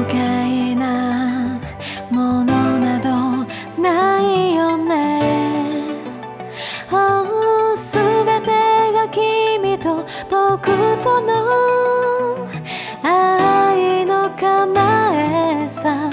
快なものなどないよね。すべてが君と僕との愛の構えさ。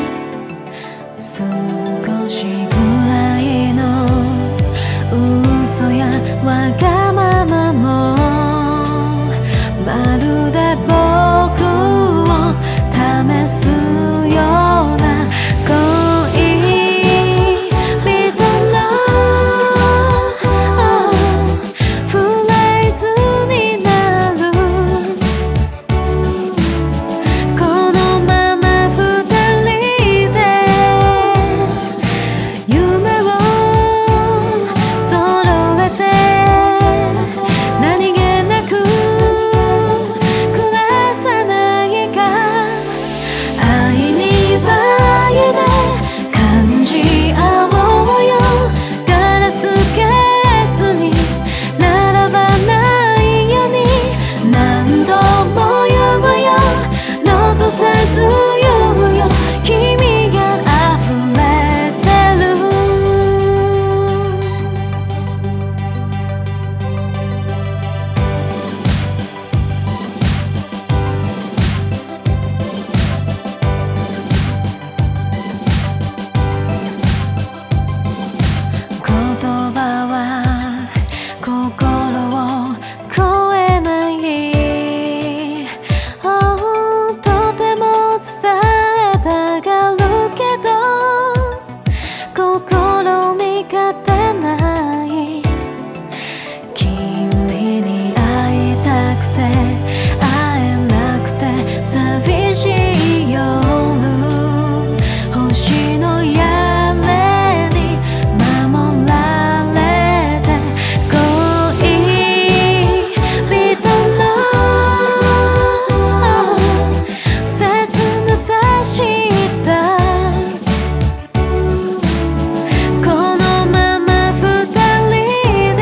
少しぐらいの嘘やわがままもまるで僕を試すような恋人のフレーズになる。このまま二人で夢を揃えて何気なく暮らさないか。愛に倍で感じ合おうよ。ガラスケースに並ばないように何度も言うよ。残さず言うよ。君が溢れてる。言葉は心を超えない。とても伝えたがるけど心に勝てない。君に会いたくて会えなくて寂しい夜。星の屋根に守られて恋人の切なさしたこのまま二人で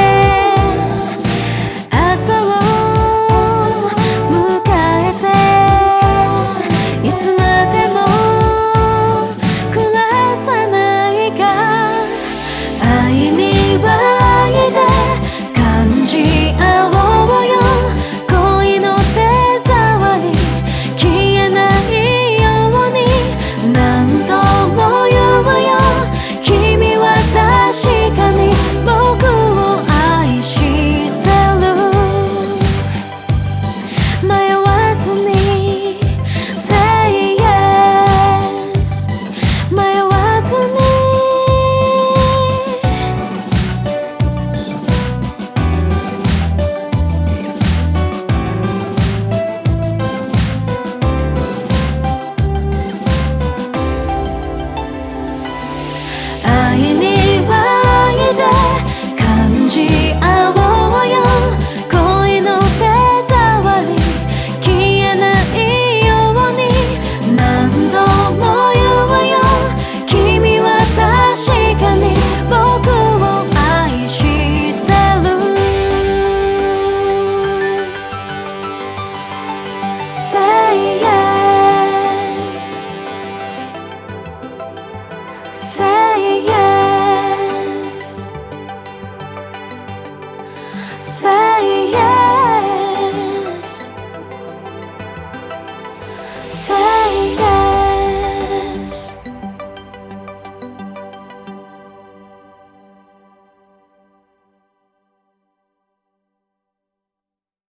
朝を迎えていつまでも暮らさないか。愛に倍で感じ合おうよ。恋の手触り消えないように何度も言うよ。君は確かに僕を愛してる。迷わずに Say yes 迷わずに愛に倍で感じ合おうよ。恋の手触り消えないように何度も言うよ。君は確かに僕を愛してる。 Say yes Say yes Say